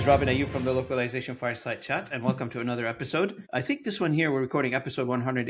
is Robin Ayub from the Localization Fireside Chat, and welcome to another episode. I think this one here, we're recording episode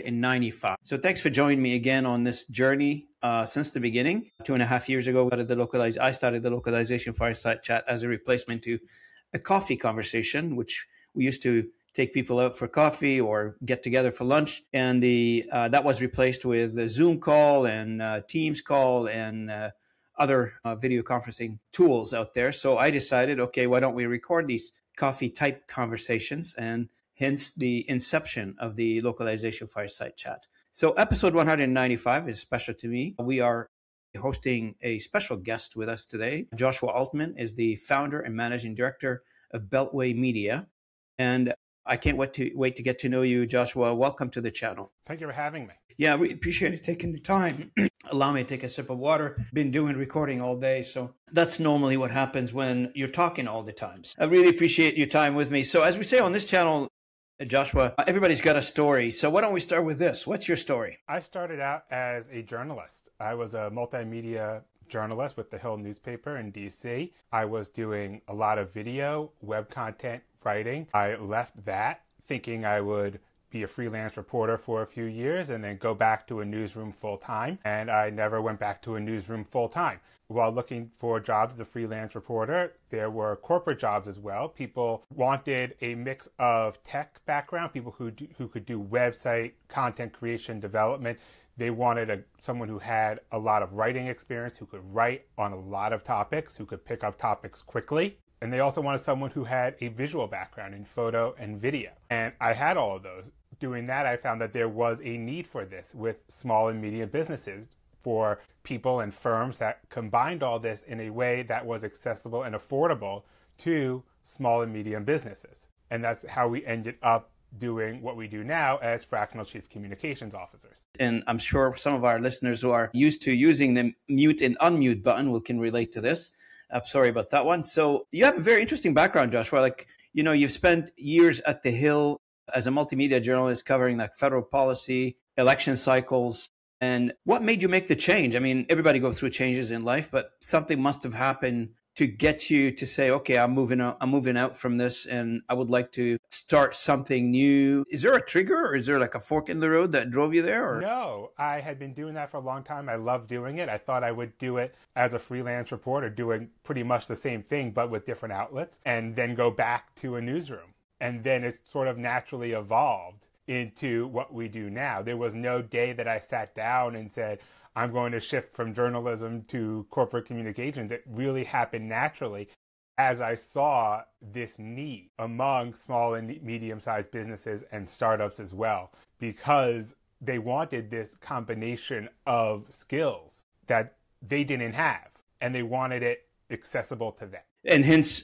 195. So thanks for joining me again on this journey since the beginning. 2.5 years ago, I started the Localization Fireside Chat as a replacement to a coffee conversation, which we used to take people out for coffee or get together for lunch. And that was replaced with a Zoom call and Teams call and other video conferencing tools out there. So I decided, okay, why don't we record these coffee type conversations, and hence the inception of the Localization Fireside Chat. So episode 195 is special to me. We are hosting a special guest with us today. Joshua Altman is the founder and managing director of Beltway Media. And I can't wait to get to know you, Joshua. Welcome to the channel. Thank you for having me. Yeah, we appreciate you taking the time. Allow me to take a sip of water. Been doing recording all day, so that's normally what happens when you're talking all the time. I really appreciate your time with me. So as we say on this channel, Joshua, everybody's got a story. So why don't we start with this? What's your story? I started out as a journalist. I was a multimedia journalist with the Hill newspaper in DC. I was doing a lot of video, web content writing. I left that thinking I would be a freelance reporter for a few years and then go back to a newsroom full time. And I never went back to a newsroom full time. While looking for jobs as a freelance reporter, there were corporate jobs as well. People wanted a mix of tech background, people who could do website content creation development. They wanted someone who had a lot of writing experience, who could write on a lot of topics, who could pick up topics quickly. And they also wanted someone who had a visual background in photo and video. And I had all of those. Doing that, I found that there was a need for this with small and medium businesses, for people and firms that combined all this in a way that was accessible and affordable to small and medium businesses. And that's how we ended up doing what we do now as fractional chief communications officers. And I'm sure some of our listeners who are used to using the mute and unmute button can relate to this. I'm sorry about that one. So you have a very interesting background, Joshua. You've spent years at the Hill as a multimedia journalist covering federal policy, election cycles. And what made you make the change? I mean, everybody goes through changes in life, but something must have happened to get you to say, okay, I'm moving out from this and I would like to start something new. Is there a trigger, or is there a fork in the road that drove you there? Or? No, I had been doing that for a long time. I love doing it. I thought I would do it as a freelance reporter, doing pretty much the same thing, but with different outlets, and then go back to a newsroom. And then it sort of naturally evolved into what we do now. There was no day that I sat down and said, I'm going to shift from journalism to corporate communications. It really happened naturally as I saw this need among small and medium-sized businesses and startups as well, because they wanted this combination of skills that they didn't have, and they wanted it accessible to them. And hence,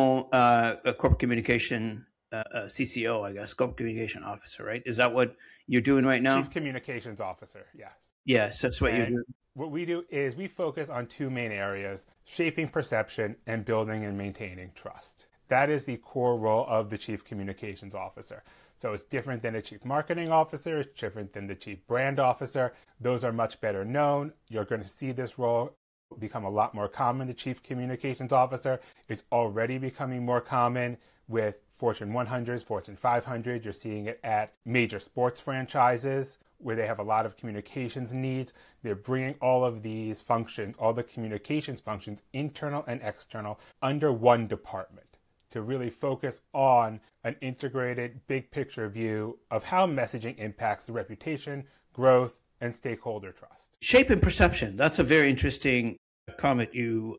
corporate communication CCO, I guess, corporate communication officer, right? Is that what you're doing right now? Chief communications officer, yes. Yes, that's what you do. What we do is we focus on two main areas: shaping perception and building and maintaining trust. That is the core role of the chief communications officer. So it's different than a chief marketing officer. It's different than the chief brand officer. Those are much better known. You're going to see this role become a lot more common, the chief communications officer. It's already becoming more common with Fortune 100s, Fortune 500. You're seeing it at major sports franchises where they have a lot of communications needs. They're bringing all of these functions, all the communications functions, internal and external, under one department to really focus on an integrated, big picture view of how messaging impacts the reputation, growth, and stakeholder trust. Shape and perception. That's a very interesting comment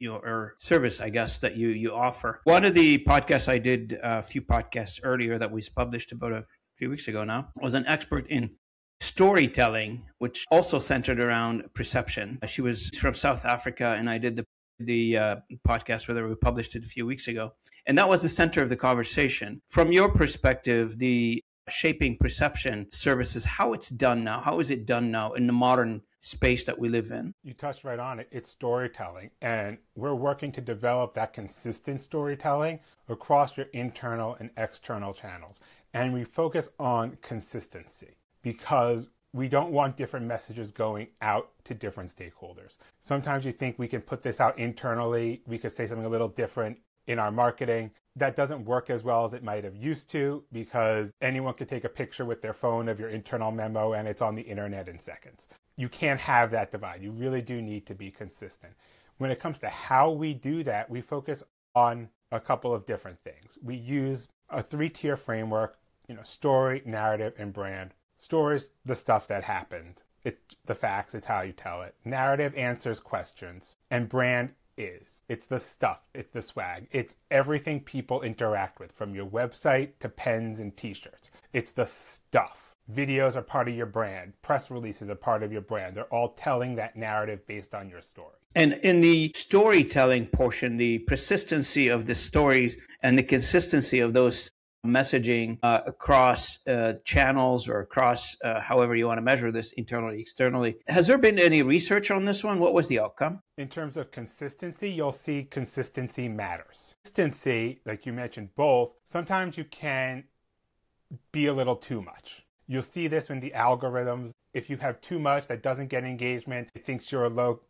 or service, I guess, that you offer. One of the podcasts I did a few podcasts earlier that was published about a few weeks ago now was an expert in storytelling, which also centered around perception. She was from South Africa, and I did the podcast where we published it a few weeks ago. And that was the center of the conversation. From your perspective, the shaping perception services, how it's done now, how is it done now in the modern space that we live in? You touched right on it. It's storytelling. And we're working to develop that consistent storytelling across your internal and external channels. And we focus on consistency because we don't want different messages going out to different stakeholders. Sometimes you think we can put this out internally. We could say something a little different in our marketing, that doesn't work as well as it might have used to, because anyone could take a picture with their phone of your internal memo and it's on the internet in seconds. You can't have that divide. You really do need to be consistent. When it comes to how we do that, we focus on a couple of different things. We use a 3-tier framework, story, narrative, and brand. Story's the stuff that happened. It's the facts, it's how you tell it. Narrative answers questions. And brand it's the stuff, it's the swag. It's everything people interact with, from your website to pens and t-shirts. It's the stuff. Videos are part of your brand. Press releases are part of your brand. They're all telling that narrative based on your story. And in the storytelling portion, the persistency of the stories and the consistency of those messaging across channels or across however you want to measure this, internally, externally. Has there been any research on this one? What was the outcome? In terms of consistency, you'll see consistency matters. Consistency, like you mentioned, both, sometimes you can be a little too much. You'll see this in the algorithms. If you have too much that doesn't get engagement, it thinks you're a low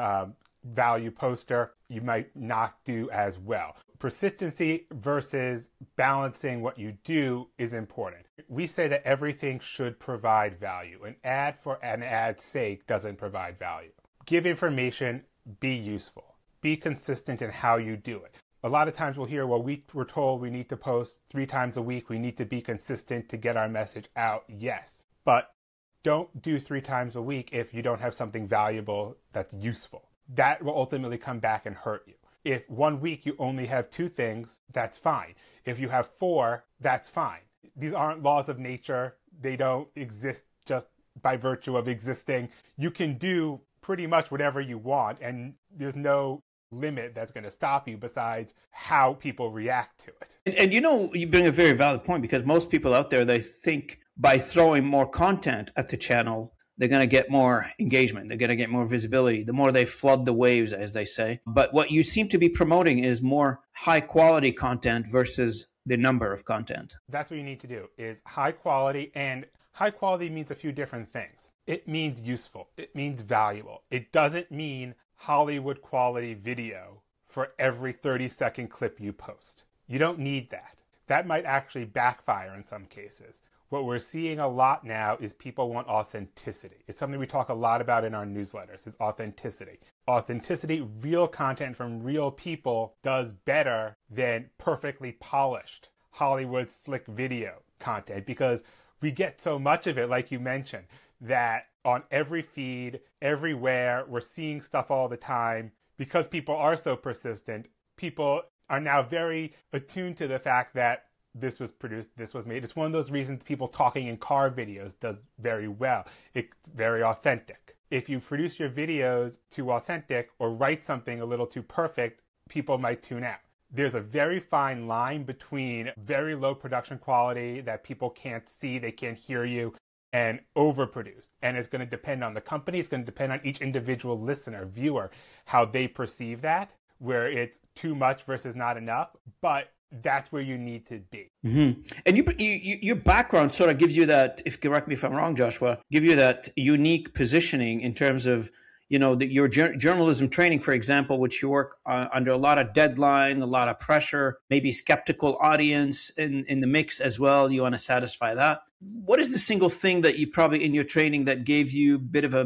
value poster, you might not do as well. Persistency versus balancing what you do is important. We say that everything should provide value. An ad for an ad's sake doesn't provide value. Give information, be useful. Be consistent in how you do it. A lot of times we'll hear, well, we're told we need to post 3 times a week. We need to be consistent to get our message out. Yes, but don't do 3 times a week if you don't have something valuable that's useful. That will ultimately come back and hurt you. If 1 week you only have 2 things, that's fine. If you have 4, that's fine. These aren't laws of nature. They don't exist just by virtue of existing. You can do pretty much whatever you want, and there's no limit that's going to stop you besides how people react to it. And you bring a very valid point, because most people out there, they think by throwing more content at the channel, they're going to get more engagement. They're going to get more visibility. The more they flood the waves, as they say. But what you seem to be promoting is more high quality content versus the number of content. That's what you need to do, is high quality. And high quality means a few different things. It means useful. It means valuable. It doesn't mean Hollywood quality video for every 30-second clip you post. You don't need that. That might actually backfire in some cases. What we're seeing a lot now is people want authenticity. It's something we talk a lot about in our newsletters, is authenticity. Authenticity, real content from real people, does better than perfectly polished Hollywood slick video content, because we get so much of it, like you mentioned, that on every feed, everywhere, we're seeing stuff all the time. Because people are so persistent, people are now very attuned to the fact that this was produced, this was made. It's one of those reasons people talking in car videos does very well. It's very authentic. If you produce your videos too authentic or write something a little too perfect, people might tune out. There's a very fine line between very low production quality that people can't see, they can't hear you, and overproduced. And it's going to depend on the company. It's going to depend on each individual listener, viewer, how they perceive that, where it's too much versus not enough. But that's where you need to be. Mm-hmm. And your background sort of gives you that, if correct me if I'm wrong, Joshua, give you that unique positioning in terms of, your journalism training, for example, which you work under a lot of deadline, a lot of pressure, maybe skeptical audience in the mix as well. You want to satisfy that. What is the single thing that you probably in your training that gave you a bit of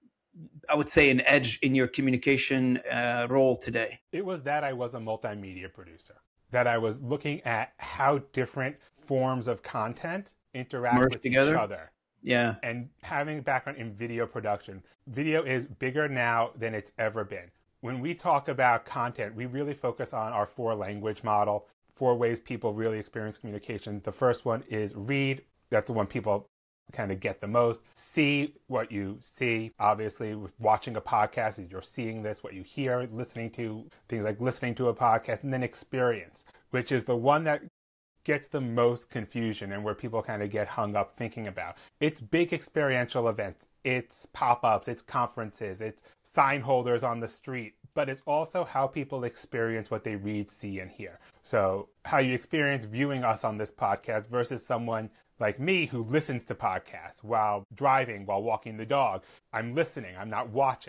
I would say, an edge in your communication role today? It was that I was a multimedia producer, that I was looking at how different forms of content interact with each other. Yeah. And having a background in video production. Video is bigger now than it's ever been. When we talk about content, we really focus on our 4-language model, 4 ways people really experience communication. The first one is read. That's the one people kind of get the most. See what you see. Obviously, with watching a podcast, you're seeing this, what you hear, listening to things like listening to a podcast, and then experience, which is the one that gets the most confusion and where people kind of get hung up thinking about. It's big experiential events. It's pop-ups, it's conferences, it's sign holders on the street, but it's also how people experience what they read, see, and hear. So how you experience viewing us on this podcast versus someone like me who listens to podcasts while driving, while walking the dog. I'm listening, I'm not watching.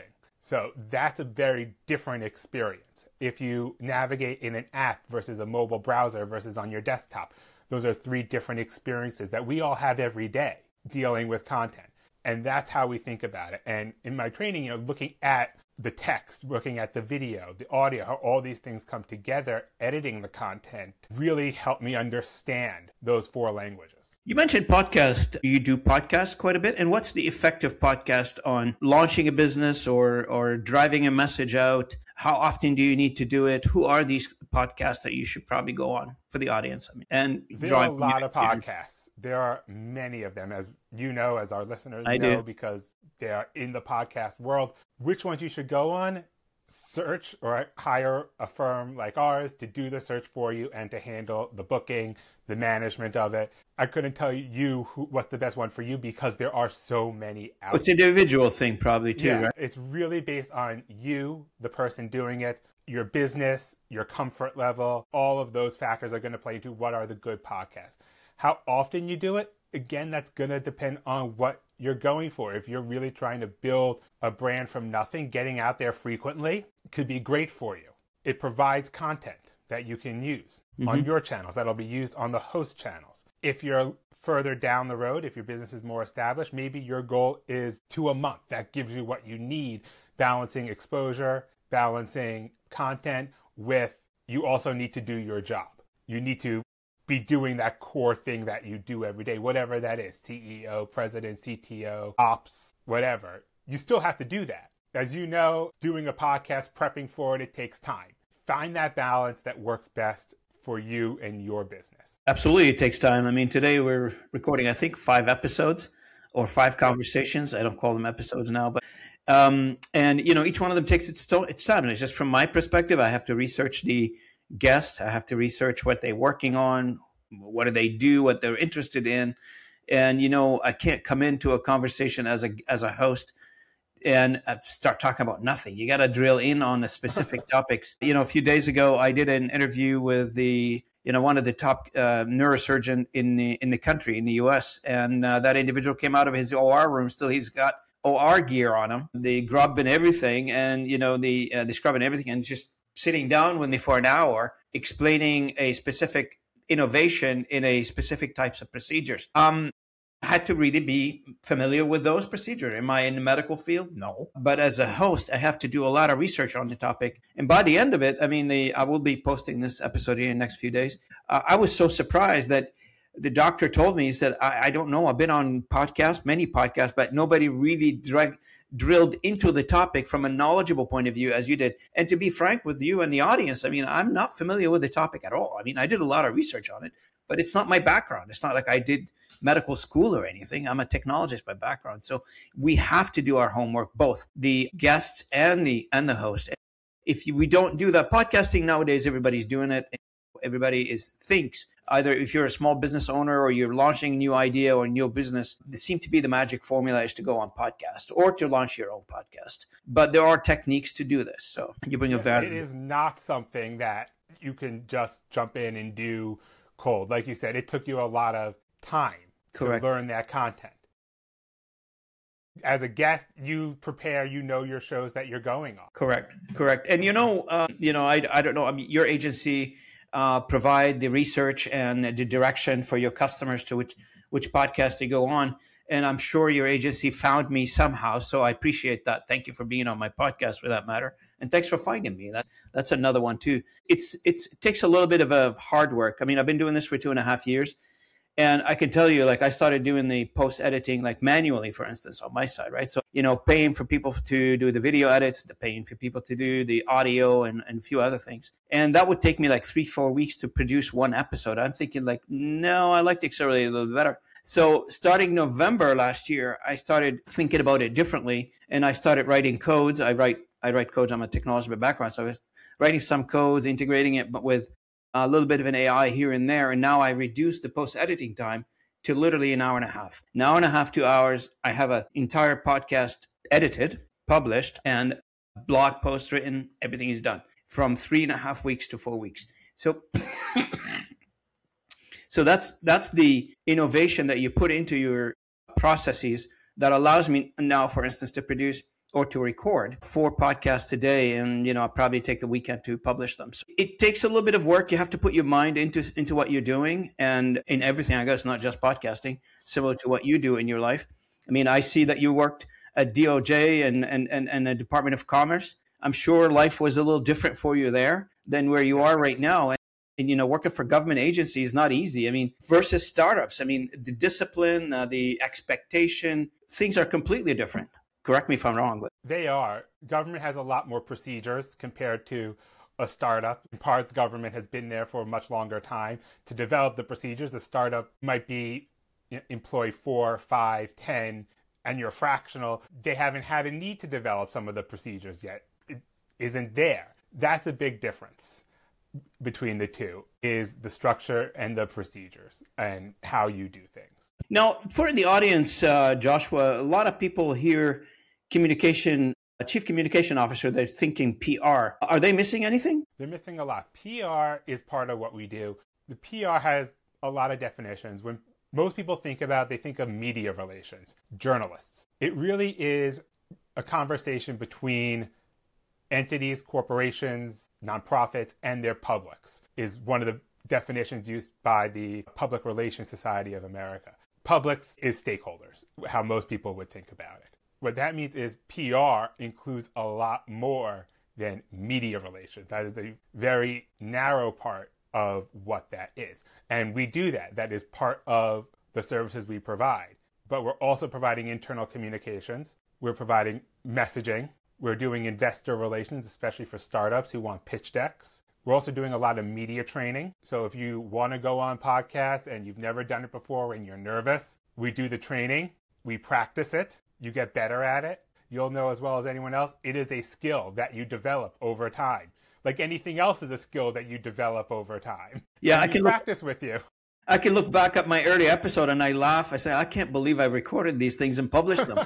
So that's a very different experience. If you navigate in an app versus a mobile browser versus on your desktop, those are three different experiences that we all have every day dealing with content. And that's how we think about it. And in my training, looking at the text, looking at the video, the audio, how all these things come together, editing the content really helped me understand those four languages. You mentioned podcast. You do podcasts quite a bit. And what's the effect of podcast on launching a business or driving a message out? How often do you need to do it? Who are these podcasts that you should probably go on for the audience? And there are a lot of podcasts. There are many of them, as you know, as our listeners know, because they are in the podcast world. Which ones you should go on? Search or hire a firm like ours to do the search for you and to handle the booking, the management of it. I couldn't tell you what's the best one for you because there are so many out there. It's an individual thing probably too, right? It's really based on you, the person doing it, your business, your comfort level. All of those factors are going to play into what are the good podcasts. How often you do it, again, that's going to depend on what you're going for. If you're really trying to build a brand from nothing, getting out there frequently could be great for you. It provides content that you can use on your channels that'll be used on the host channels. If you're further down the road, if your business is more established, maybe your goal is to a month. That gives you what you need, balancing exposure, balancing content with you also need to do your job. You need to be doing that core thing that you do every day, whatever that is, CEO, president, CTO, ops, whatever. You still have to do that. As you know, doing a podcast, prepping for it takes time. Find that balance that works best for you and your business. Absolutely, it takes time. I mean, today we're recording, I think, 5 episodes or 5 conversations. I don't call them episodes now, but and each one of them takes its time. And it's just from my perspective, I have to research the guests. I have to research what they're working on, what do they do, what they're interested in. And, I can't come into a conversation as a host and start talking about nothing. You got to drill in on the specific topics. A few days ago, I did an interview with one of the top neurosurgeon in the country, in the US. And that individual came out of his OR room. Still, he's got OR gear on him, the grub and everything, and, the scrub and everything, and just sitting down with me for an hour, explaining a specific innovation in a specific types of procedures. I had to really be familiar with those procedures. Am I in the medical field? No. But as a host, I have to do a lot of research on the topic. And by the end of it, I will be posting this episode in the next few days. I was so surprised that the doctor told me, he said, I don't know. I've been on many podcasts, but nobody really drilled into the topic from a knowledgeable point of view as you did. And to be frank with you and the audience, I'm not familiar with the topic at all. I did a lot of research on it, but it's not my background. It's not like I did medical school or anything. I'm a technologist by background. So we have to do our homework, both the guests and the host. If we don't do that, podcasting nowadays, everybody's doing it. Everybody thinks either if you're a small business owner or you're launching a new idea or a new business, there seems to be the magic formula is to go on podcast or to launch your own podcast. But there are techniques to do this. So you bring a value. It is not something that you can just jump in and do cold. Like you said, it took you a lot of time to learn that content. As a guest, you prepare, your shows that you're going on. Correct. And I don't know. Your agency provide the research and the direction for your customers to which podcast to go on. And I'm sure your agency found me somehow. So I appreciate that. Thank you for being on my podcast for that matter. And thanks for finding me. That's another one too. It takes a little bit of a hard work. I've been doing this for 2.5 years. And I can tell you, I started doing the post editing, manually, for instance, on my side, right? So, paying for people to do the video edits, paying for people to do the audio and a few other things. And that would take me 3-4 weeks to produce one episode. I'm thinking no, I like to accelerate a little bit better. So starting November last year, I started thinking about it differently and I started writing codes. I write codes. I'm a technologist by background. So I was writing some codes, integrating it, but with a little bit of an AI here and there. And now I reduced the post-editing time to literally an hour and a half. An hour and a half, 2 hours. I have an entire podcast edited, published, and blog post written. Everything is done from 3.5 weeks to 4 weeks. So, so that's the innovation that you put into your processes that allows me now, for instance, to produce or to record 4 podcasts a day, and I'll probably take the weekend to publish them. So it takes a little bit of work. You have to put your mind into what you're doing, and in everything, I guess, not just podcasting, similar to what you do in your life. I mean, I see that you worked at DOJ and the Department of Commerce. I'm sure life was a little different for you there than where you are right now. And working for government agencies is not easy. I mean, versus startups. I mean, the discipline, the expectation, things are completely different. Correct me if I'm wrong. But they are. Government has a lot more procedures compared to a startup. In part, the government has been there for a much longer time to develop the procedures. The startup might be employ 4, 5, 10, and you're fractional. They haven't had a need to develop some of the procedures yet. It isn't there. That's a big difference between the two, is the structure and the procedures and how you do things. Now, for the audience, Joshua, a lot of people hear communication, chief communication officer, they're thinking PR. Are they missing anything? They're missing a lot. PR is part of what we do. The PR has a lot of definitions. When most people they think of media relations, journalists. It really is a conversation between entities, corporations, nonprofits, and their publics, is one of the definitions used by the Public Relations Society of America. Publics is stakeholders, how most people would think about it. What that means is PR includes a lot more than media relations. That is a very narrow part of what that is. And we do that. That is part of the services we provide. But we're also providing internal communications. We're providing messaging. We're doing investor relations, especially for startups who want pitch decks. We're also doing a lot of media training. So if you want to go on podcasts and you've never done it before and you're nervous, we do the training. We practice it. You get better at it. You'll know as well as anyone else, it is a skill that you develop over time. Like anything else is a skill that you develop over time. Yeah, I can practice with you. I can look back at my early episode and I laugh. I say, I can't believe I recorded these things and published them.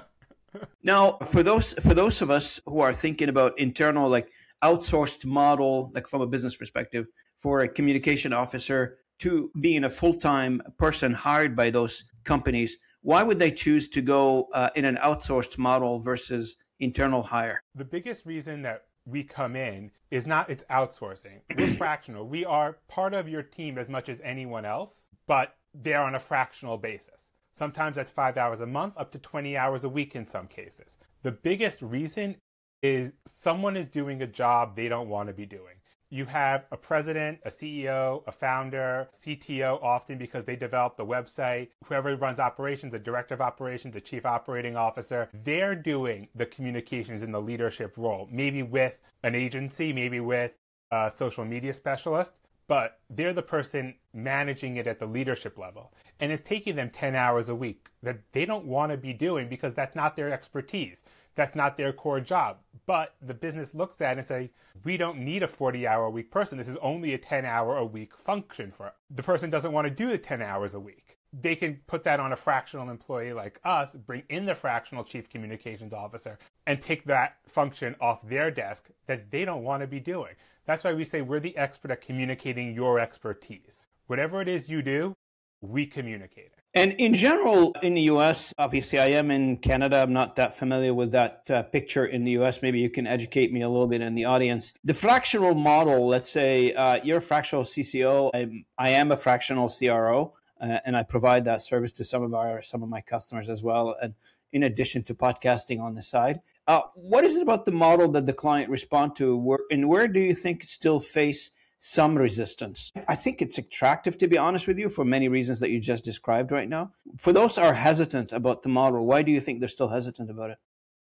Now, for those of us who are thinking about internal, like outsourced model, like from a business perspective, for a communication officer to being a full-time person hired by those companies, why would they choose to go in an outsourced model versus internal hire? The biggest reason that we come in is not it's outsourcing. We're fractional. We are part of your team as much as anyone else, but they're on a fractional basis. Sometimes that's 5 hours a month, up to 20 hours a week in some cases. The biggest reason is someone is doing a job they don't want to be doing. You have a president, a CEO, a founder, CTO often because they develop the website, whoever runs operations, a director of operations, a chief operating officer, they're doing the communications in the leadership role, maybe with an agency, maybe with a social media specialist, but they're the person managing it at the leadership level. And it's taking them 10 hours a week that they don't want to be doing because that's not their expertise. That's not their core job. But the business looks at it and say, we don't need a 40-hour-a-week person. This is only a 10-hour-a-week function for it. The person doesn't want to do the 10 hours a week. They can put that on a fractional employee like us, bring in the fractional chief communications officer, and take that function off their desk that they don't want to be doing. That's why we say we're the expert at communicating your expertise. Whatever it is you do, we communicate it. And in general, in the US, obviously I am in Canada. I'm not that familiar with that picture in the US. Maybe you can educate me a little bit in the audience. The fractional model, let's say you're a fractional CCO. I am a fractional CRO, and I provide that service to some of my customers as well. And in addition to podcasting on the side, what is it about the model that the client respond to? Where do you think it still face some resistance? I think it's attractive, to be honest with you, for many reasons that you just described right now. For those who are hesitant about the model, why do you think they're still hesitant about it?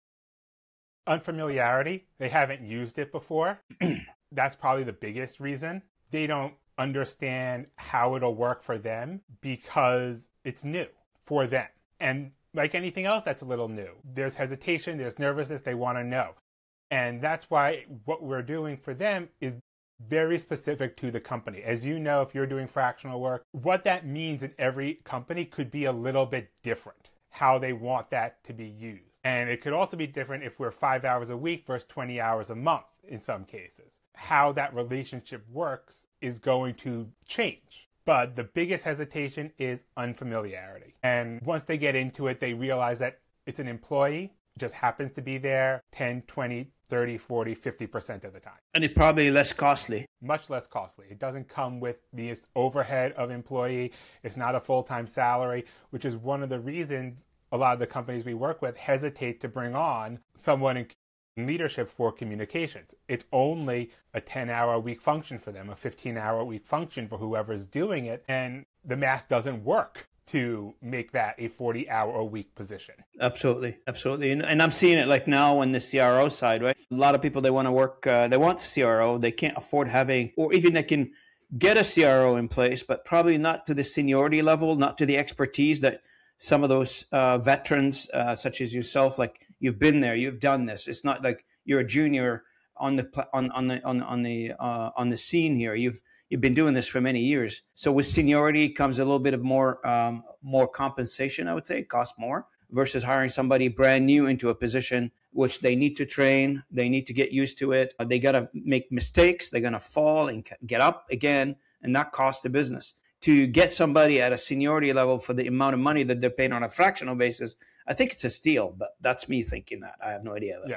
Unfamiliarity. They haven't used it before. That's probably the biggest reason. They don't understand how it'll work for them because it's new for them. And like anything else that's a little new, there's hesitation, there's nervousness, they want to know. And that's why what we're doing for them is very specific to the company. As you know, if you're doing fractional work, what that means in every company could be a little bit different, how they want that to be used. And it could also be different if we're 5 hours a week versus 20 hours a month in some cases. How that relationship works is going to change. But the biggest hesitation is unfamiliarity. And once they get into it, they realize that it's an employee just happens to be there 10, 20, 30, 40, 50% of the time. And it's probably less costly. Much less costly. It doesn't come with the overhead of employee. It's not a full-time salary, which is one of the reasons a lot of the companies we work with hesitate to bring on someone in leadership for communications. It's only a 10-hour-a-week function for them, a 15-hour-a-week function for whoever's doing it, and the math doesn't work to make that a 40-hour-a-week position. Absolutely. Absolutely. And I'm seeing it like now on the CRO side, right? A lot of people, they want to work, they want CRO, they can't afford having, or even they can get a CRO in place, but probably not to the seniority level, not to the expertise that some of those veterans, such as yourself, like you've been there, you've done this. It's not like you're a junior on the scene here. You've been doing this for many years. So with seniority comes a little bit of more compensation, I would say. It costs more versus hiring somebody brand new into a position which they need to train. They need to get used to it. They got to make mistakes. They're going to fall and get up again, and that costs the business. To get somebody at a seniority level for the amount of money that they're paying on a fractional basis, I think it's a steal, but that's me thinking that. I have no idea. Yeah.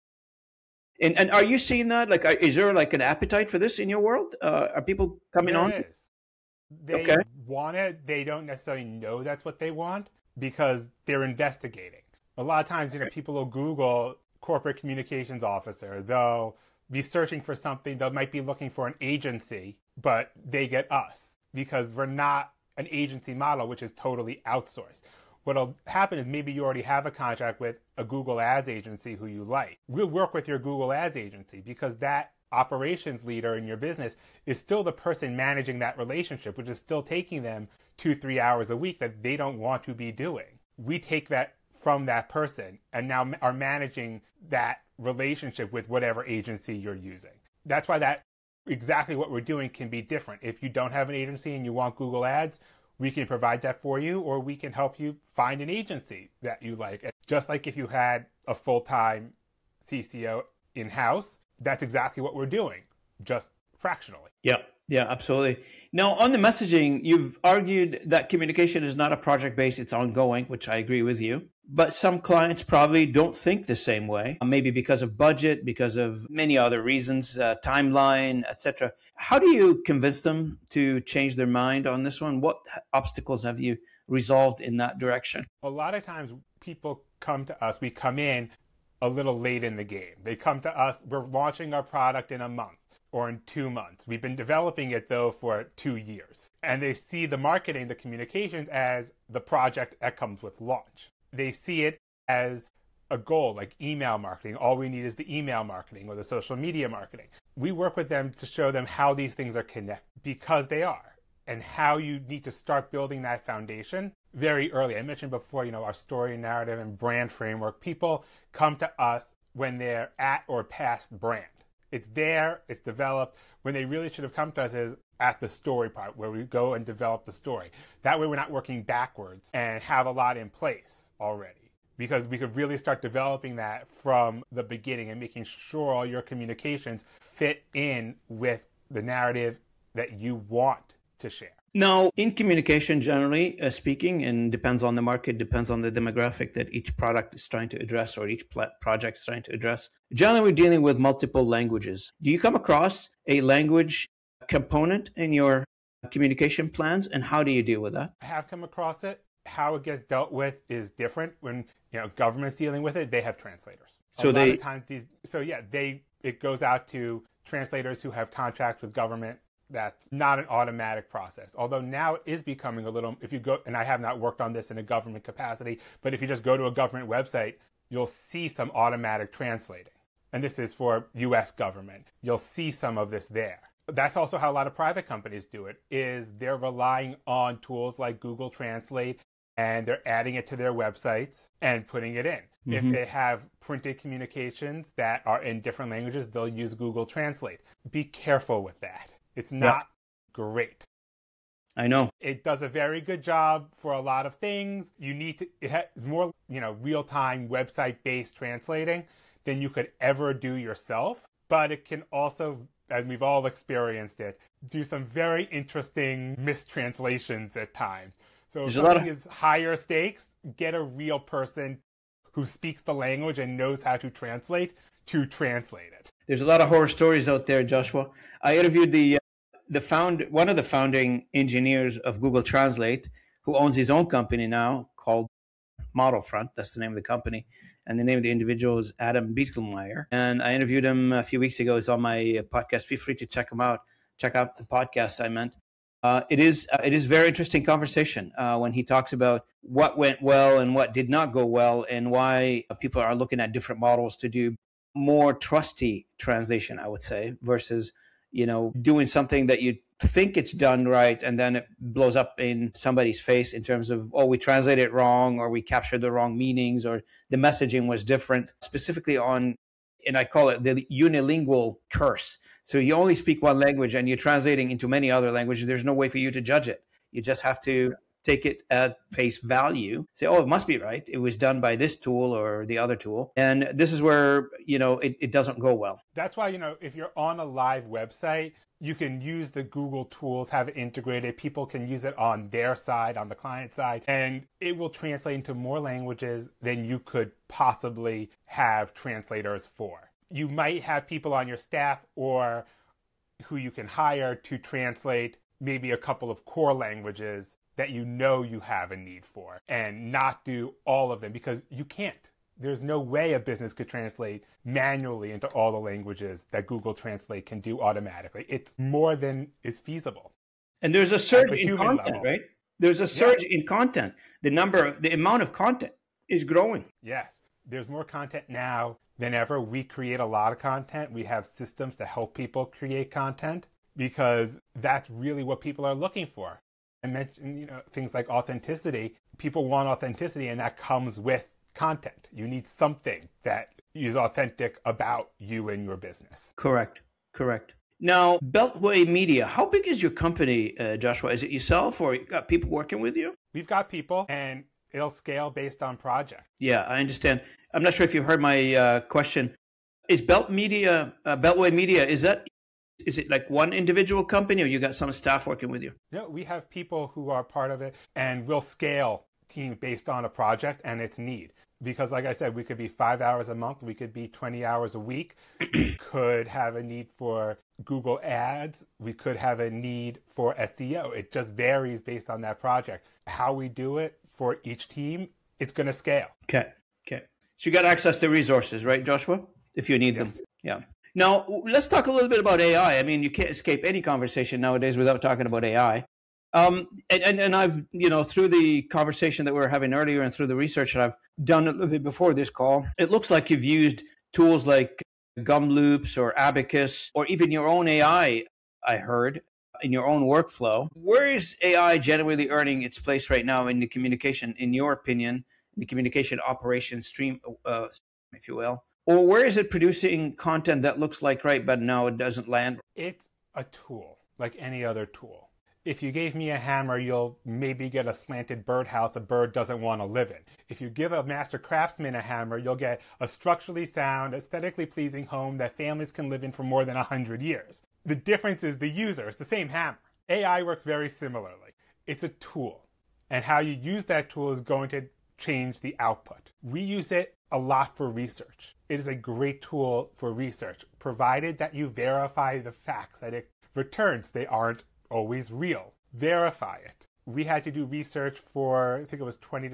And are you seeing that? Like, is there like an appetite for this in your world? Are people coming on? There is. They want it. They don't necessarily know that's what they want because they're investigating. A lot of times, people will Google corporate communications officer. They'll be searching for something. They might be looking for an agency, but they get us because we're not an agency model, which is totally outsourced. What'll happen is maybe you already have a contract with a Google Ads agency who you like. We'll work with your Google Ads agency because that operations leader in your business is still the person managing that relationship, which is still taking them 2-3 hours a week that they don't want to be doing. We take that from that person and now are managing that relationship with whatever agency you're using. That's why that exactly what we're doing can be different. If you don't have an agency and you want Google Ads, we can provide that for you, or we can help you find an agency that you like. And just like if you had a full-time CCO in-house, that's exactly what we're doing, just fractionally. Yeah, absolutely. Now, on the messaging, you've argued that communication is not a project-based, it's ongoing, which I agree with you. But some clients probably don't think the same way, maybe because of budget, because of many other reasons, timeline, etc. How do you convince them to change their mind on this one? What obstacles have you resolved in that direction? A lot of times people come to us, we come in a little late in the game. They come to us, we're launching our product in a month or in 2 months. We've been developing it though for 2 years. And they see the marketing, the communications as the project that comes with launch. They see it as a goal, like email marketing. All we need is the email marketing or the social media marketing. We work with them to show them how these things are connected, because they are, and how you need to start building that foundation very early. I mentioned before, our story, narrative, and brand framework. People come to us when they're at or past brand. It's there, it's developed. When they really should have come to us is at the story part, where we go and develop the story. That way we're not working backwards and have a lot in place already, because we could really start developing that from the beginning and making sure all your communications fit in with the narrative that you want to share. Now, in communication, generally speaking, and depends on the market, depends on the demographic that each product is trying to address or each project is trying to address. Generally, we're dealing with multiple languages. Do you come across a language component in your communication plans, and how do you deal with that? I have come across it. How it gets dealt with is different. When government's dealing with it, they have translators. So it goes out to translators who have contracts with government. That's not an automatic process. Although now it is becoming a little, if you go, and I have not worked on this in a government capacity, but if you just go to a government website, you'll see some automatic translating. And this is for US government. You'll see some of this there. That's also how a lot of private companies do it, is they're relying on tools like Google Translate, and they're adding it to their websites and putting it in. Mm-hmm. If they have printed communications that are in different languages, they'll use Google Translate. Be careful with that. It's not great. I know. It does a very good job for a lot of things. It has more, real-time website-based translating than you could ever do yourself. But it can also, as we've all experienced it, do some very interesting mistranslations at times. So if something is higher stakes, get a real person who speaks the language and knows how to translate it. There's a lot of horror stories out there, Joshua. I interviewed one of the founding engineers of Google Translate, who owns his own company now called Modelfront. That's the name of the company. And the name of the individual is Adam Beetlemeyer. And I interviewed him a few weeks ago. It's on my podcast. Feel free to check him out. Check out the podcast I meant. It is very interesting conversation when he talks about what went well and what did not go well, and why people are looking at different models to do more trusty translation, I would say, versus doing something that you think it's done right and then it blows up in somebody's face in terms of, oh, we translated it wrong, or we captured the wrong meanings, or the messaging was different, specifically on, and I call it the unilingual curse. So you only speak one language and you're translating into many other languages. There's no way for you to judge it. You just have to take it at face value, say, oh, it must be right. It was done by this tool or the other tool. And this is where, it doesn't go well. That's why, if you're on a live website, you can use the Google tools, have it integrated. People can use it on their side, on the client side, and it will translate into more languages than you could possibly have translators for. You might have people on your staff or who you can hire to translate maybe a couple of core languages that you have a need for, and not do all of them, because you can't. There's no way a business could translate manually into all the languages that Google Translate can do automatically. It's more than is feasible. And there's a surge in content, level. Right? There's a surge in content. The amount of content is growing. Yes. There's more content now than ever. We create a lot of content. We have systems to help people create content, because that's really what people are looking for. I mentioned, things like authenticity. People want authenticity, and that comes with content. You need something that is authentic about you and your business. Correct. Now, Beltway Media, how big is your company, Joshua? Is it yourself, or you got people working with you? We've got people, and it'll scale based on project. Yeah, I understand. I'm not sure if you heard my question. Is Beltway Media, is it like one individual company, or you got some staff working with you? No, we have people who are part of it, and we'll scale team based on a project and its need. Because like I said, we could be 5 hours a month, we could be 20 hours a week, we could have a need for Google Ads, we could have a need for SEO. It just varies based on that project. How we do it for each team, it's going to scale. Okay. So you got access to resources, right, Joshua? If you need them. Yeah. Now, let's talk a little bit about AI. I mean, you can't escape any conversation nowadays without talking about AI. And I've, through the conversation that we were having earlier and through the research that I've done a little bit before this call, it looks like you've used tools like Gumloops or Abacus, or even your own AI, I heard, in your own workflow. Where is AI generally earning its place right now in the communication, in your opinion, the communication operations stream, if you will? Or where is it producing content that looks like right, but no, it doesn't land? It's a tool, like any other tool. If you gave me a hammer, you'll maybe get a slanted birdhouse a bird doesn't want to live in. If you give a master craftsman a hammer, you'll get a structurally sound, aesthetically pleasing home that families can live in for more than 100 years. The difference is the user. It's the same hammer. AI works very similarly. It's a tool, and how you use that tool is going to change the output. We use it a lot for research. It is a great tool for research, provided that you verify the facts that it returns. They aren't always real. Verify it. We had to do research for, I think it was 20 to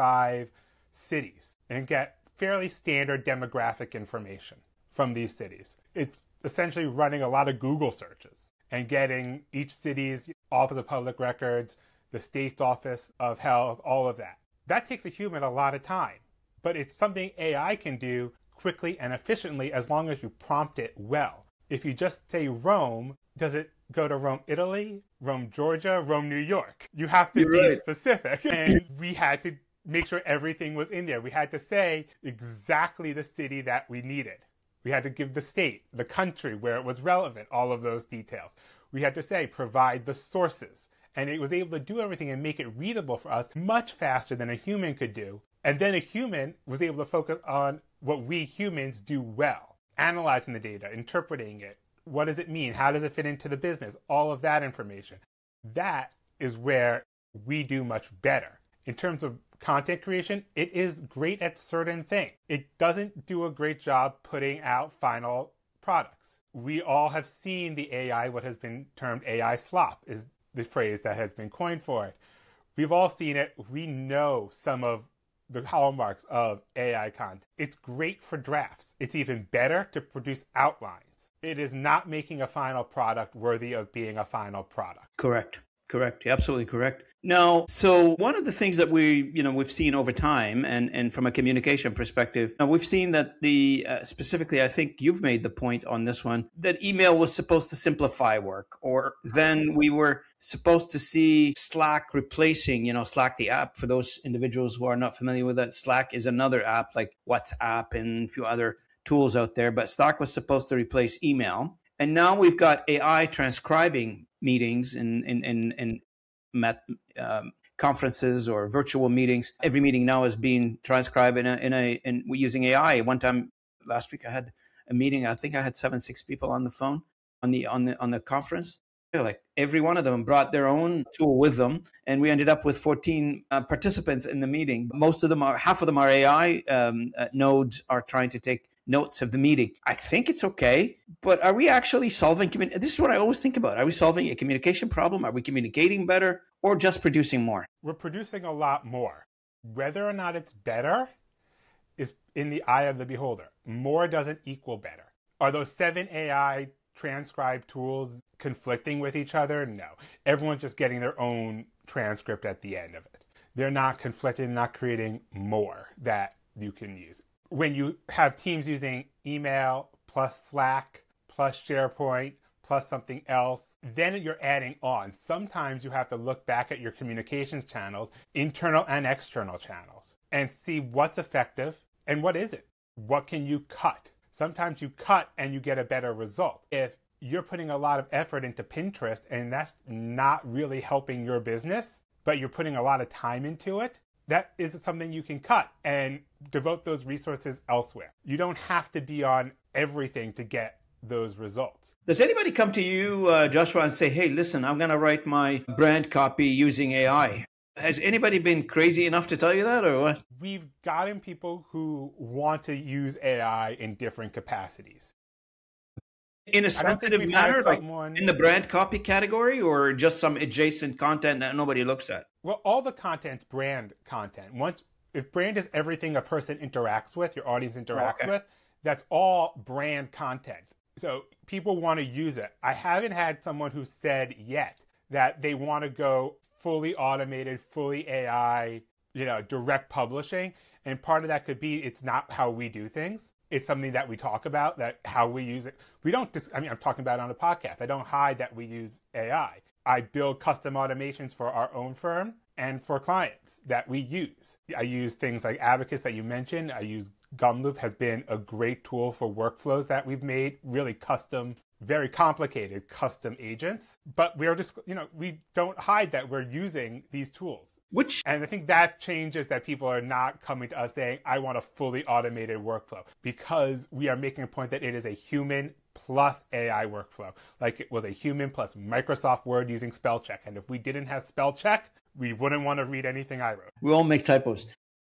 25 cities, and get fairly standard demographic information from these cities. It's essentially running a lot of Google searches and getting each city's Office of Public Records, the state's Office of Health, all of that. That takes a human a lot of time, but it's something AI can do quickly and efficiently as long as you prompt it well. If you just say Rome, does it go to Rome, Italy, Rome, Georgia, Rome, New York? You have to be specific. And we had to make sure everything was in there. We had to say exactly the city that we needed. We had to give the state, the country where it was relevant, all of those details. We had to say, provide the sources. And it was able to do everything and make it readable for us much faster than a human could do. And then a human was able to focus on what we humans do well. Analyzing the data, interpreting it. What does it mean? How does it fit into the business? All of that information. That is where we do much better. In terms of content creation, it is great at certain things. It doesn't do a great job putting out final products. We all have seen the AI, what has been termed AI slop is the phrase that has been coined for it. We've all seen it. We know some of the hallmarks of AI content. It's great for drafts. It's even better to produce outlines. It is not making a final product worthy of being a final product. Correct. Absolutely correct. Now, so one of the things that we've seen over time, and from a communication perspective, now we've seen that specifically, I think you've made the point on this one, that email was supposed to simplify work, or then we were supposed to see Slack replacing, Slack, the app. For those individuals who are not familiar with that, Slack is another app like WhatsApp and a few other tools out there, but Slack was supposed to replace email. And now we've got AI transcribing meetings and conferences or virtual meetings. Every meeting now is being transcribed in using AI. One time last week, I had a meeting. I think I had 6 people on the phone on the conference. Like every one of them brought their own tool with them, and we ended up with 14 participants in the meeting. Half of them are AI nodes are trying to take notes of the meeting. I think it's okay, but are we actually solving? This is what I always think about. Are we solving a communication problem? Are we communicating better, or just producing more? We're producing a lot more. Whether or not it's better is in the eye of the beholder. More doesn't equal better. Are those 7 AI transcribe tools conflicting with each other? No. Everyone's just getting their own transcript at the end of it. They're not conflicting, not creating more that you can use. When you have teams using email plus Slack plus SharePoint plus something else, then you're adding on. Sometimes you have to look back at your communications channels, internal and external channels, and see what's effective and what isn't. What can you cut? Sometimes you cut and you get a better result. If you're putting a lot of effort into Pinterest and that's not really helping your business, but you're putting a lot of time into it, that is something you can cut and devote those resources elsewhere. You don't have to be on everything to get those results. Does anybody come to you, Joshua, and say, hey, listen, I'm going to write my brand copy using AI? Has anybody been crazy enough to tell you that, or what? We've gotten people who want to use AI in different capacities. In a sensitive manner, like in the brand copy category, or just some adjacent content that nobody looks at? Well, all the content's brand content. If brand is everything a person interacts with, your audience interacts with, that's all brand content. So people want to use it. I haven't had someone who said yet that they want to go fully automated, fully AI, direct publishing. And part of that could be it's not how we do things. It's something that we talk about, that how we use it. I'm talking about it on a podcast. I don't hide that we use AI. I build custom automations for our own firm and for clients that we use. I use things like Abacus that you mentioned. I use Gumloop, has been a great tool for workflows that we've made, really custom, very complicated custom agents. But we're just, we don't hide that we're using these tools. And I think that changes that people are not coming to us saying, I want a fully automated workflow, because we are making a point that it is a human plus AI workflow. Like it was a human plus Microsoft Word using spell check. And if we didn't have spell check, we wouldn't want to read anything I wrote. We all make typos.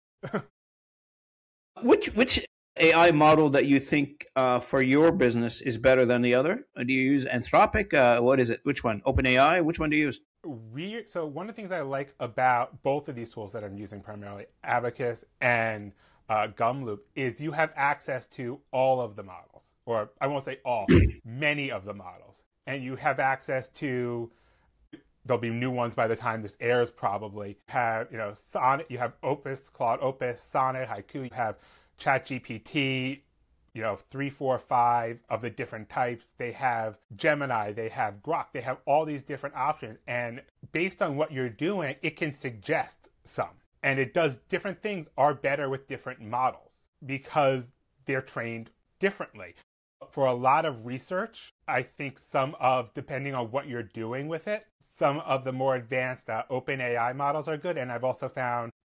Which AI model that you think for your business is better than the other? Do you use Anthropic? What is it? Which one? OpenAI? Which one do you use? So one of the things I like about both of these tools that I'm using primarily, Abacus and Gumloop, is you have access to all of the models, or I won't say all, many of the models. And you have access to, there'll be new ones by the time this airs probably, have, Sonnet, you have Opus, Claude Opus, Sonnet, Haiku, you have ChatGPT, 3, 4, 5 of the different types. They have Gemini, they have Grok, they have all these different options. And based on what you're doing, it can suggest some. And it does different things are better with different models because they're trained differently. For a lot of research, I think depending on what you're doing with it, some of the more advanced OpenAI models are good. And I've also found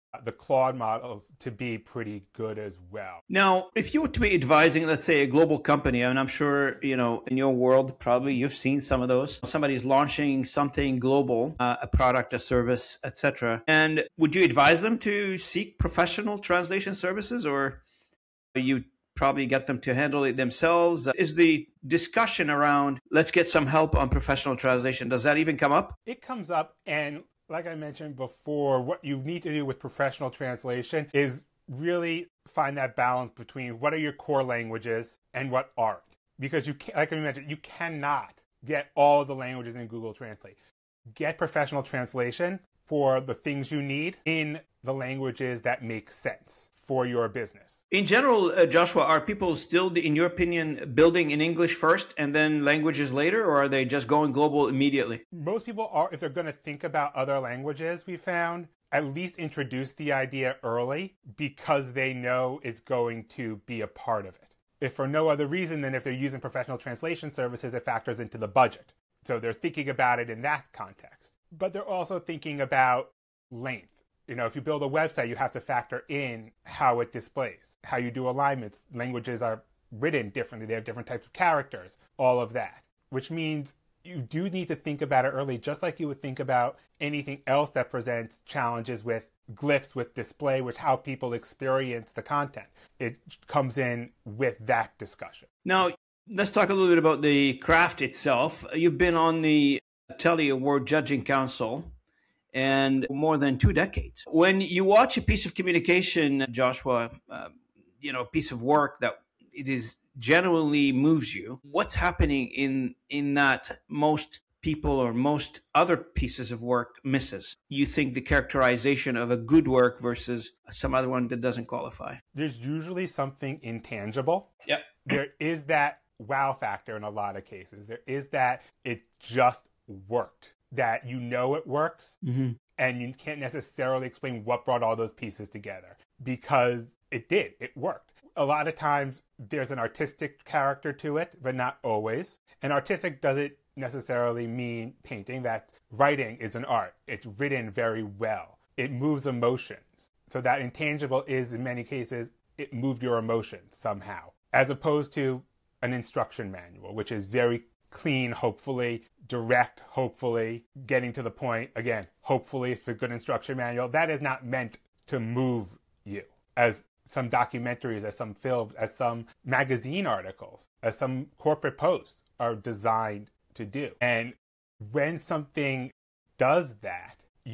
the Claude models to be pretty good as well. Now, if you were to be advising, let's say, a global company, and I'm sure, in your world, probably you've seen some of those. Somebody's launching something global, a product, a service, etc. And would you advise them to seek professional translation services, or you probably get them to handle it themselves? Is the discussion around, let's get some help on professional translation, does that even come up? It comes up, and like I mentioned before, what you need to do with professional translation is really find that balance between what are your core languages and what aren't. Because like I mentioned, you cannot get all the languages in Google Translate. Get professional translation for the things you need in the languages that make sense for your business. In general, Joshua, are people still, in your opinion, building in English first and then languages later, or are they just going global immediately? Most people are, if they're going to think about other languages, we found, at least introduce the idea early because they know it's going to be a part of it. If for no other reason than if they're using professional translation services, it factors into the budget. So they're thinking about it in that context. But they're also thinking about length. If you build a website, you have to factor in how it displays, how you do alignments. Languages are written differently. They have different types of characters, all of that, which means you do need to think about it early, just like you would think about anything else that presents challenges with glyphs, with display, with how people experience the content. It comes in with that discussion. Now, let's talk a little bit about the craft itself. You've been on the Telly Award Judging Council and more than 2 decades. When you watch a piece of communication, Joshua, a piece of work that it is genuinely moves you, what's happening in that most people or most other pieces of work misses? You think the characterization of a good work versus some other one that doesn't qualify? There's usually something intangible. Yep. There is that wow factor in a lot of cases. There is that it just worked. That it works, and you can't necessarily explain what brought all those pieces together because it worked. A lot of times there's an artistic character to it, but not always. And artistic doesn't necessarily mean painting. That writing is an art. It's written very well. It moves emotions. So that intangible is, in many cases, it moved your emotions somehow, as opposed to an instruction manual, which is very clean, hopefully, direct, hopefully, getting to the point. Again, hopefully it's a good instruction manual. That is not meant to move you, as some documentaries, as some films, as some magazine articles, as some corporate posts are designed to do. And when something does that,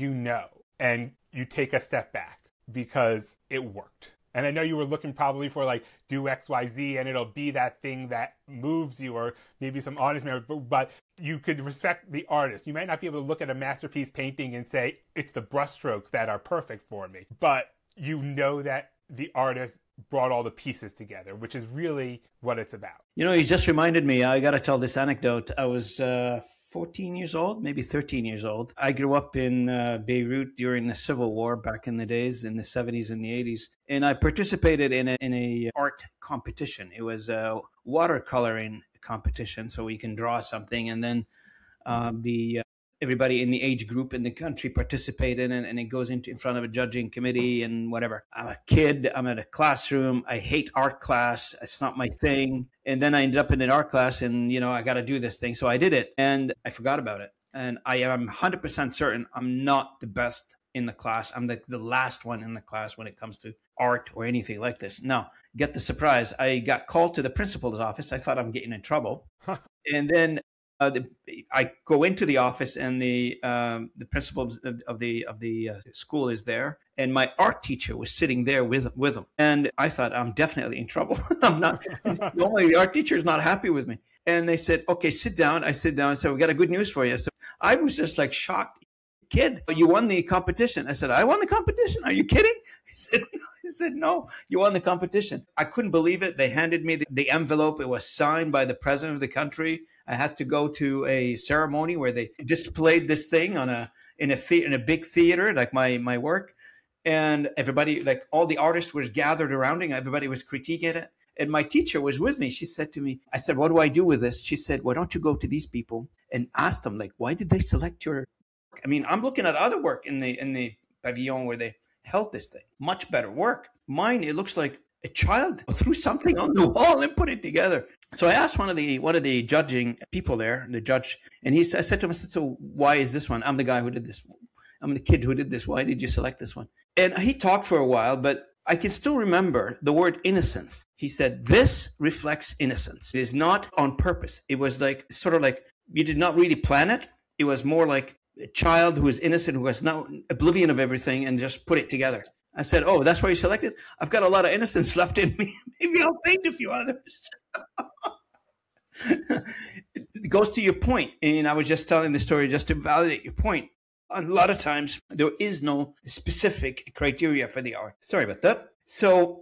and you take a step back because it worked. And I know you were looking probably for do X, Y, Z, and it'll be that thing that moves you, or maybe some artist merit, but you could respect the artist. You might not be able to look at a masterpiece painting and say, it's the brushstrokes that are perfect for me. But that the artist brought all the pieces together, which is really what it's about. You just reminded me, I got to tell this anecdote. I was 14 years old, maybe 13 years old. I grew up in Beirut during the Civil War back in the days, in the 70s and the 80s. And I participated in a art competition. It was a watercoloring competition, so you can draw something, and then everybody in the age group in the country participated in it, and it goes in front of a judging committee and whatever. I'm a kid. I'm at a classroom. I hate art class. It's not my thing. And then I ended up in an art class, and, I got to do this thing. So I did it, and I forgot about it. And I am 100% certain I'm not the best in the class. I'm the last one in the class when it comes to art or anything like this. Now, get the surprise. I got called to the principal's office. I thought I'm getting in trouble. And then I go into the office, and the principal of the school is there, and my art teacher was sitting there with him. And I thought, I'm definitely in trouble. I'm not. Normally, the art teacher is not happy with me. And they said, "Okay, sit down." I sit down and said, "We got a good news for you." So I was just shocked. "Kid, you won the competition." I said, "I won the competition? Are you kidding?" He said, "No, you won the competition." I couldn't believe it. They handed me the envelope. It was signed by the president of the country. I had to go to a ceremony where they displayed this thing in a big theater, like my work. And everybody, all the artists were gathered around it. Everybody was critiquing it. And my teacher was with me. She said to me, I said, "What do I do with this?" She said, "Why don't you go to these people and ask them, why did they select your..." I mean, I'm looking at other work in the pavilion where they held this thing. Much better work. Mine, it looks like a child threw something on the wall and put it together. So I asked one of the judging people there, the judge, and I said to him, so why is this one? I'm the guy who did this. I'm the kid who did this. Why did you select this one? And he talked for a while, but I can still remember the word innocence. He said, this reflects innocence. It is not on purpose. It was like, sort of like, you did not really plan it. It was more like a child who is innocent, who has no oblivion of everything and just put it together. I said, oh, that's why you selected? I've got a lot of innocence left in me. Maybe I'll paint a few others. It goes to your point. And I was just telling the story just to validate your point. A lot of times, there is no specific criteria for the art. Sorry about that. So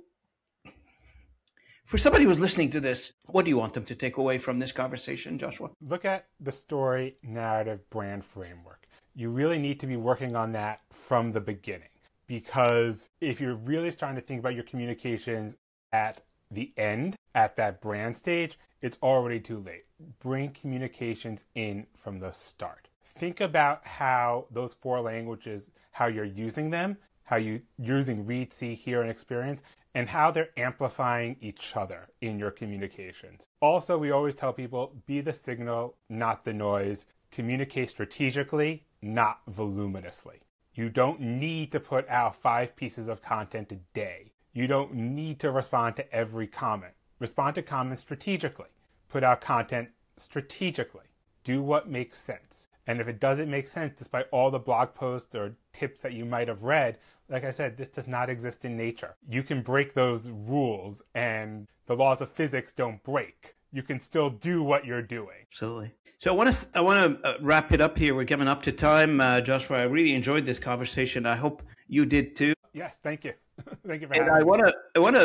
for somebody who's listening to this, what do you want them to take away from this conversation, Joshua? Look at the story, narrative, brand framework. You really need to be working on that from the beginning, because if you're really starting to think about your communications at the end, at that brand stage, it's already too late. Bring communications in from the start. Think about how those 4 languages, how you're using them, how you're using read, see, hear, and experience, and how they're amplifying each other in your communications. Also, we always tell people, be the signal, not the noise. Communicate strategically, not voluminously. You don't need to put out 5 pieces of content a day. You don't need to respond to every comment. Respond to comments strategically. Put out content strategically. Do what makes sense. And if it doesn't make sense, despite all the blog posts or tips that you might have read, like I said, this does not exist in nature. You can break those rules and the laws of physics don't break. You can still do what you're doing. Absolutely. So I want to wrap it up here. We're coming up to time, Joshua. I really enjoyed this conversation. I hope you did too. Yes, thank you. Thank you for having me. I want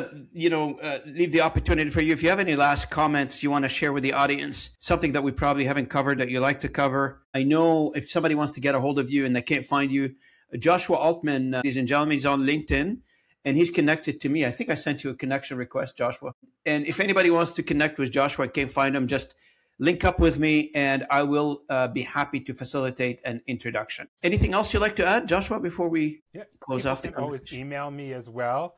to, leave the opportunity for you. If you have any last comments you want to share with the audience, something that we probably haven't covered that you like to cover. I know if somebody wants to get a hold of you and they can't find you, Joshua Altman, ladies and gentlemen, he's on LinkedIn and he's connected to me. I think I sent you a connection request, Joshua. And if anybody wants to connect with Joshua and can't find him, just link up with me and I will be happy to facilitate an introduction. Anything else you'd like to add, Joshua, before we close off the conversation? Always email me as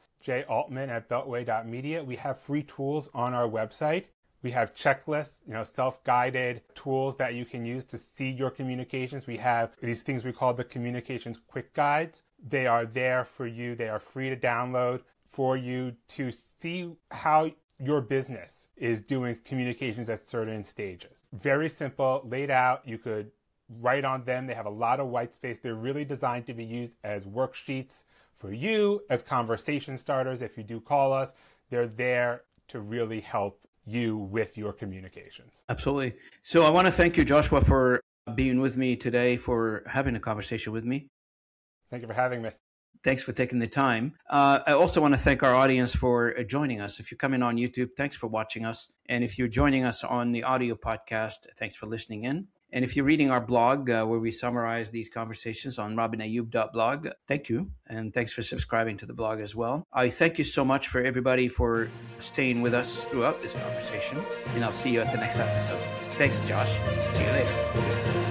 well,jaltman@beltway.media. We have free tools on our website. We have checklists, self-guided tools that you can use to see your communications. We have these things we call the communications quick guides. They are there for you. They are free to download for you to see how your business is doing communications at certain stages. Very simple, laid out. You could write on them. They have a lot of white space. They're really designed to be used as worksheets for you, as conversation starters. If you do call us, they're there to really help you with your communications. Absolutely. So I want to thank you, Joshua, for being with me today, for having a conversation with me. Thank you for having me. Thanks for taking the time. I also want to thank our audience for joining us. If you're coming on YouTube, thanks for watching us. And if you're joining us on the audio podcast, thanks for listening in. And if you're reading our blog, where we summarize these conversations on robinayoub.blog, thank you. And thanks for subscribing to the blog as well. I thank you so much for everybody for staying with us throughout this conversation. And I'll see you at the next episode. Thanks, Josh. See you later.